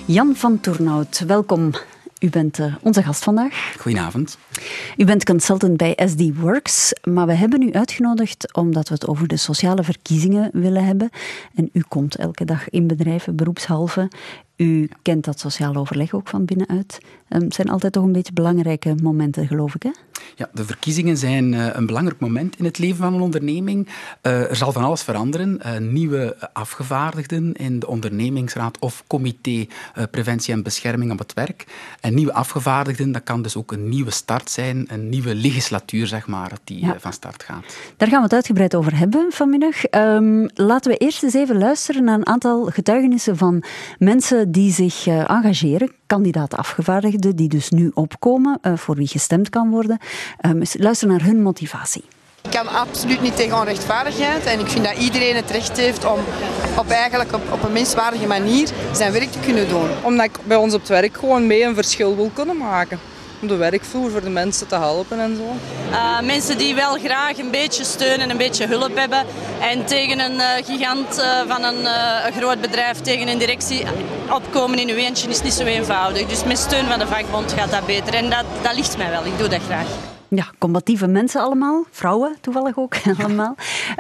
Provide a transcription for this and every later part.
Jan van Toornout, welkom. U bent onze gast vandaag. Goedenavond. U bent consultant bij SD Works, maar we hebben u uitgenodigd omdat we het over de sociale verkiezingen willen hebben. En u komt elke dag in bedrijven, beroepshalve. U kent dat sociaal overleg ook van binnenuit. Het zijn altijd toch een beetje belangrijke momenten, geloof ik, hè? Ja, de verkiezingen zijn een belangrijk moment in het leven van een onderneming. Er zal van alles veranderen. Nieuwe afgevaardigden in de ondernemingsraad of comité preventie en bescherming op het werk. En nieuwe afgevaardigden, dat kan dus ook een nieuwe start zijn, een nieuwe legislatuur, zeg maar, die van start gaat. Daar gaan we het uitgebreid over hebben vanmiddag. Laten we eerst eens even luisteren naar een aantal getuigenissen van mensen die zich engageren, kandidaat-afgevaardigden, die dus nu opkomen, voor wie gestemd kan worden. Luister naar hun motivatie. Ik kan absoluut niet tegen onrechtvaardigheid en ik vind dat iedereen het recht heeft om op een menswaardige manier zijn werk te kunnen doen. Omdat ik bij ons op het werk gewoon mee een verschil wil kunnen maken. Om de werkvloer voor de mensen te helpen en zo. Mensen die wel graag een beetje steun en een beetje hulp hebben. En tegen een gigant van een groot bedrijf, tegen een directie opkomen in uw eentje is niet zo eenvoudig. Dus met steun van de vakbond gaat dat beter. En dat ligt mij wel, ik doe dat graag. Ja, combatieve mensen allemaal, vrouwen toevallig ook allemaal.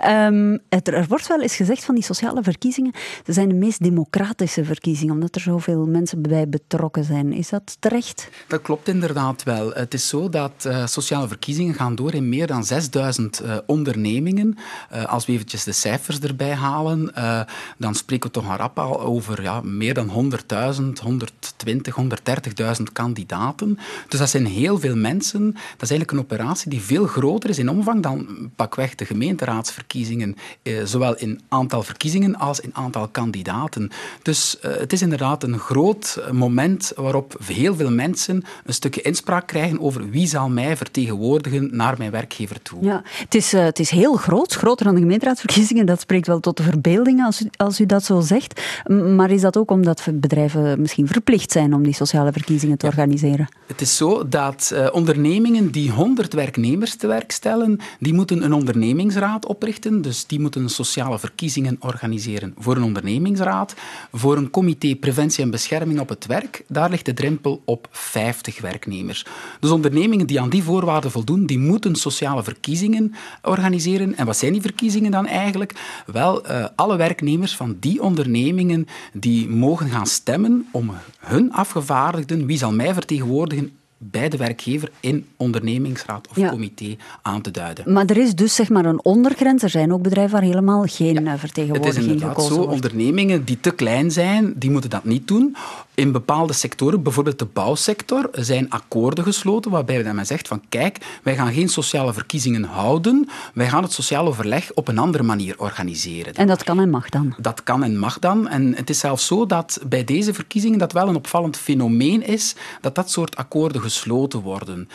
Er wordt wel eens gezegd van die sociale verkiezingen, ze zijn de meest democratische verkiezingen, omdat er zoveel mensen bij betrokken zijn. Is dat terecht? Dat klopt inderdaad wel. Het is zo dat sociale verkiezingen gaan door in meer dan 6000 ondernemingen. Als we eventjes de cijfers erbij halen, dan spreken we toch maar rap al over meer dan 100.000, 120, 130.000 kandidaten. Dus dat zijn heel veel mensen. Dat is eigenlijk een operatie die veel groter is in omvang dan pakweg de gemeenteraadsverkiezingen, zowel in aantal verkiezingen als in aantal kandidaten. Dus het is inderdaad een groot moment waarop heel veel mensen een stukje inspraak krijgen over wie zal mij vertegenwoordigen naar mijn werkgever toe. Ja, het is heel groot, groter dan de gemeenteraadsverkiezingen. Dat spreekt wel tot de verbeelding als u dat zo zegt. Maar is dat ook omdat bedrijven misschien verplicht zijn om die sociale verkiezingen te organiseren? Het is zo dat ondernemingen die 100 werknemers te werk stellen, die moeten een ondernemingsraad oprichten. Dus die moeten sociale verkiezingen organiseren voor een ondernemingsraad. Voor een comité preventie en bescherming op het werk, daar ligt de drempel op 50 werknemers. Dus ondernemingen die aan die voorwaarden voldoen, die moeten sociale verkiezingen organiseren. En wat zijn die verkiezingen dan eigenlijk? Wel, alle werknemers van die ondernemingen die mogen gaan stemmen om hun afgevaardigden, wie zal mij vertegenwoordigen, bij de werkgever in ondernemingsraad of comité aan te duiden. Maar er is dus zeg maar een ondergrens. Er zijn ook bedrijven waar helemaal geen vertegenwoordiging gekozen wordt. Het is inderdaad zo. Ondernemingen die te klein zijn, die moeten dat niet doen. In bepaalde sectoren, bijvoorbeeld de bouwsector, zijn akkoorden gesloten waarbij men zegt van kijk, wij gaan geen sociale verkiezingen houden, wij gaan het sociaal overleg op een andere manier organiseren. En dat kan en mag dan? Dat kan en mag dan. En het is zelfs zo dat bij deze verkiezingen dat wel een opvallend fenomeen is, dat soort akkoorden gesloten worden.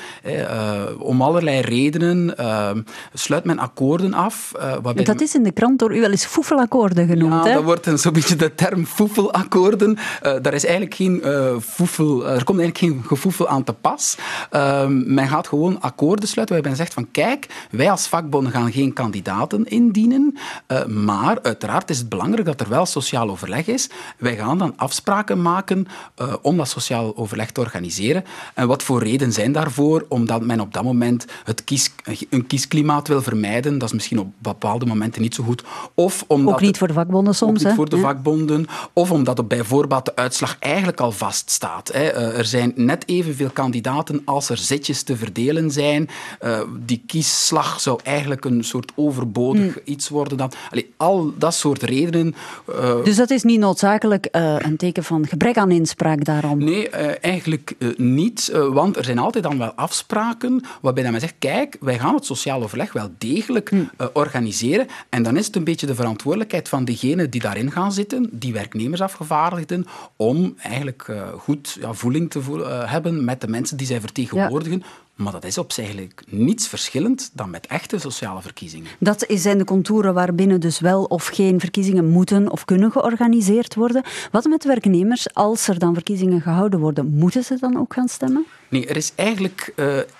Om allerlei redenen sluit men akkoorden af. Dat is in de krant door u wel eens foefelakkoorden genoemd. Ja, dat wordt zo'n beetje de term foefelakkoorden. Daar is eigenlijk er komt eigenlijk geen gefoefel aan te pas. Men gaat gewoon akkoorden sluiten waarbij men zegt van kijk, wij als vakbonden gaan geen kandidaten indienen, maar uiteraard is het belangrijk dat er wel sociaal overleg is. Wij gaan dan afspraken maken om dat sociaal overleg te organiseren. En wat voor redenen zijn daarvoor? Omdat men op dat moment een kiesklimaat wil vermijden. Dat is misschien op bepaalde momenten niet zo goed. Of omdat ook niet voor de vakbonden soms. Ook niet voor de vakbonden. Of omdat bij voorbaat de uitslag eigenlijk al vaststaat. Er zijn net evenveel kandidaten als er zitjes te verdelen zijn. Die kiesslag zou eigenlijk een soort overbodig iets worden. Dan. Al dat soort redenen. Dus dat is niet noodzakelijk een teken van gebrek aan inspraak daarom? Nee, eigenlijk niet. Want er zijn altijd dan wel afspraken waarbij men zegt, kijk, wij gaan het sociaal overleg wel degelijk organiseren. En dan is het een beetje de verantwoordelijkheid van degenen die daarin gaan zitten, die werknemersafgevaardigden, om eigenlijk goed voeling te hebben met de mensen die zij vertegenwoordigen. Ja. Maar dat is op zich eigenlijk niets verschillend dan met echte sociale verkiezingen. Dat zijn de contouren waarbinnen dus wel of geen verkiezingen moeten of kunnen georganiseerd worden. Wat met werknemers, als er dan verkiezingen gehouden worden, moeten ze dan ook gaan stemmen? Nee, er is eigenlijk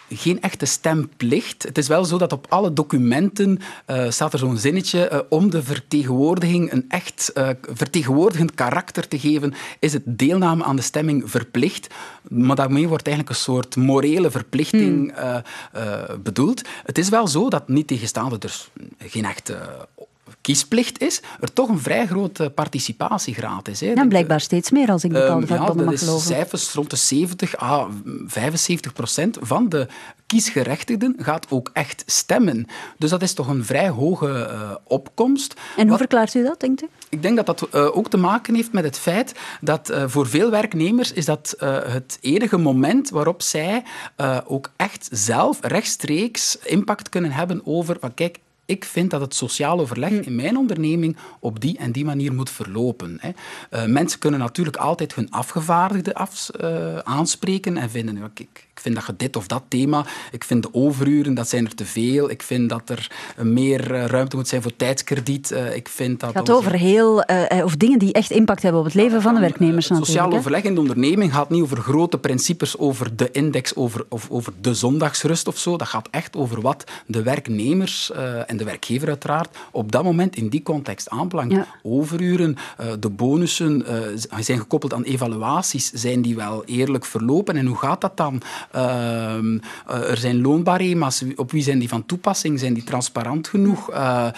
geen echte stemplicht. Het is wel zo dat op alle documenten staat er zo'n zinnetje om de vertegenwoordiging een echt vertegenwoordigend karakter te geven, is het deelname aan de stemming verplicht. Maar daarmee wordt eigenlijk een soort morele verplichting bedoeld. Het is wel zo dat niet tegenstaande er geen echte kiesplicht is, er toch een vrij grote participatiegraad is. Hè. Ja, blijkbaar steeds meer, als ik bepaalde vakbonden mag geloven. Cijfers rond de 70 à 75% van de kiesgerechtigden gaat ook echt stemmen. Dus dat is toch een vrij hoge opkomst. En hoe verklaart u dat, denkt u? Ik denk dat dat ook te maken heeft met het feit dat voor veel werknemers is dat het enige moment waarop zij ook echt zelf rechtstreeks impact kunnen hebben over van kijk, ik vind dat het sociaal overleg in mijn onderneming op die en die manier moet verlopen. Mensen kunnen natuurlijk altijd hun afgevaardigde aanspreken en vinden, ik vind dat je dit of dat thema, ik vind de overuren, dat zijn er te veel, ik vind dat er meer ruimte moet zijn voor tijdskrediet. Ik vind dat het gaat over of dingen die echt impact hebben op het leven van de werknemers natuurlijk. Sociaal overleg in de onderneming gaat niet over grote principes, over de index, over de zondagsrust of zo. Dat gaat echt over wat de werknemers en de werkgever uiteraard op dat moment in die context aanbelangt. Ja. Overuren, de bonussen zijn gekoppeld aan evaluaties. Zijn die wel eerlijk verlopen en hoe gaat dat dan? Er zijn loonbarema's. Op wie zijn die van toepassing? Zijn die transparant genoeg?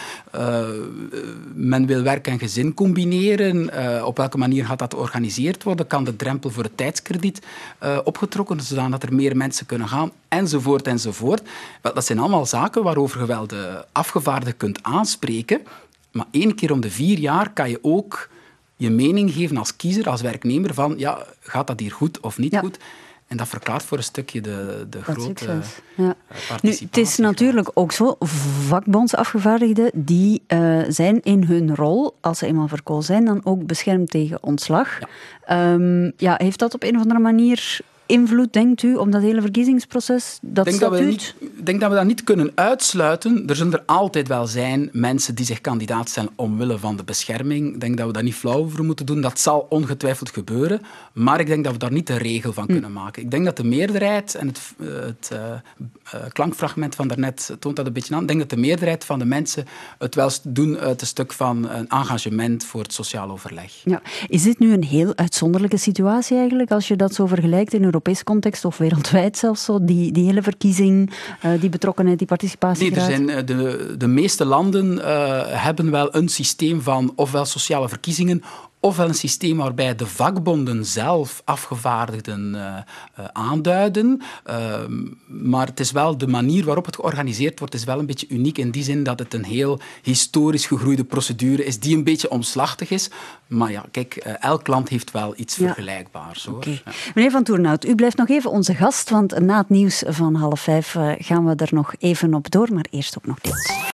Men wil werk en gezin combineren. Op welke manier gaat dat georganiseerd worden? Kan de drempel voor het tijdskrediet opgetrokken, zodat er meer mensen kunnen gaan? Enzovoort, enzovoort. Dat zijn allemaal zaken waarover je wel de afgevaardigde kunt aanspreken. Maar 1 keer om de 4 jaar kan je ook je mening geven als kiezer, als werknemer, van ja, gaat dat hier goed of niet goed? En dat verklaart voor een stukje de grote participatie. Nu, het is natuurlijk ook zo, vakbondsafgevaardigden die zijn in hun rol, als ze eenmaal verkozen zijn, dan ook beschermd tegen ontslag. Ja. Heeft dat op een of andere manier invloed, denkt u, op dat hele verkiezingsproces? Ik denk dat we dat niet kunnen uitsluiten. Er zullen er altijd wel zijn mensen die zich kandidaat stellen omwille van de bescherming. Ik denk dat we daar niet flauw over moeten doen. Dat zal ongetwijfeld gebeuren. Maar ik denk dat we daar niet de regel van kunnen maken. Ik denk dat de meerderheid, en het klankfragment van daarnet toont dat een beetje aan, ik denk dat de meerderheid van de mensen het wel doen uit een stuk van een engagement voor het sociaal overleg. Ja. Is dit nu een heel uitzonderlijke situatie eigenlijk, als je dat zo vergelijkt in Europees context of wereldwijd zelfs zo, die hele verkiezing, die betrokkenheid, die participatiegraad? Nee, de meeste landen hebben wel een systeem van ofwel sociale verkiezingen ofwel een systeem waarbij de vakbonden zelf afgevaardigden aanduiden. Maar het is wel de manier waarop het georganiseerd wordt, is wel een beetje uniek in die zin dat het een heel historisch gegroeide procedure is die een beetje omslachtig is. Maar ja, kijk, elk land heeft wel iets vergelijkbaars. Okay. Ja. Meneer Van Toerenhout, u blijft nog even onze gast, want na het nieuws van 4:30 gaan we er nog even op door, maar eerst ook nog dit.